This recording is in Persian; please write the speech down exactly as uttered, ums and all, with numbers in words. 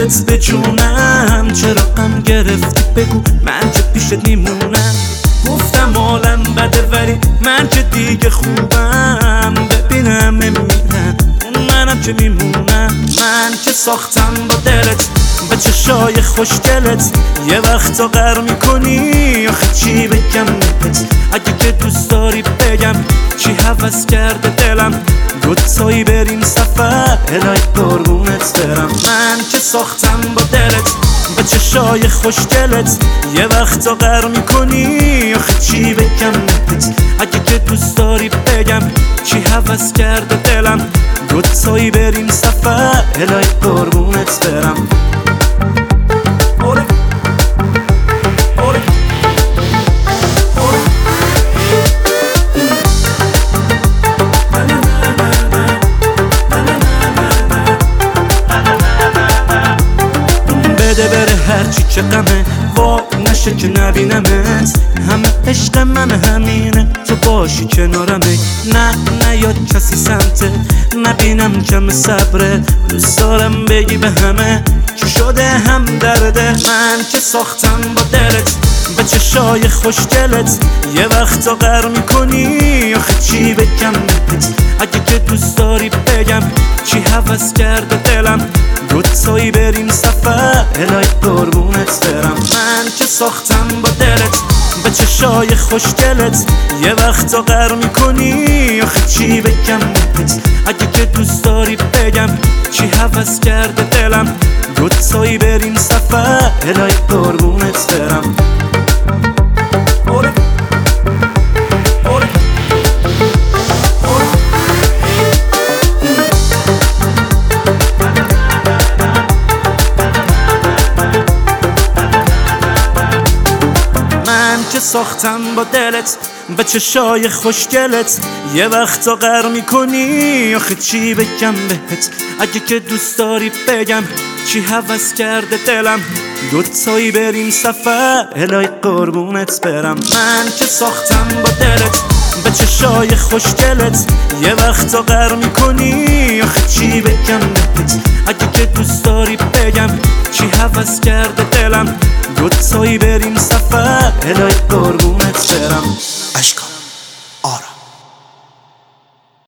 دلت به جونم، چرا غم گرفتی بگو من که پیشت میمونم. گفتم عالم بده ولی من که دیگه خوبم، ببینم میمیرم اون منم که میمونم. من که ساختم با دلت به چشای خوشگلت، یه وقتا غر میکنی آخه چی بگم بهت. اگه که دوست داری بگم چی هوس کرده دلم، دوتایی بریم سفر الهی قربونت برم. من که ساختم با دلت به چشای خوشگلت، یه وقتا غر میکنی آخه چی بگم بهت. اگه که دوست داری بگم چی هوس کرده دلم، دوتایی بریم سفر الهی قربونت برم. بده بره هرچی که غمه، وای نشه که نبینمت. همه عشق من همینه تو باشی کنارمه. نه نه یا کسی سمته نبینم کم صبره، دوست دارم بگی به همه که شده هم درده. من که ساختم با دلت به چشای خوشگلت، یه وقتا غر میکنی آخه چی بگم بهت. اگه که دوست داری بگم چی هوس کرده دلم، دوتایی بریم سفر الهی قربونت برم. من که ساختم با دلت به چشای خوشگلت، یه وقتا غر میکنی آخه چی بگم بهت. اگه که دوست داری بگم چی هوس کرده دلم، دوتایی بریم سفر الهی قربونت برم. که ساختم با دلت به چشای خوشگلت، یه وقتا غر میکنی آخه چی بگم بهت. اگه که دوست داری بگم چی هوس کرده دلم، دوتایی بریم سفر الهی قربونت برم. من که ساختم با دلت به چشای خوشگلت، یه وقتا غر میکنی آخه چی بگم بهت. اگه که دوست داری بگم چی هوس کرده دلم، دوتایی بریم سفر الهی قربونت برم. اشکا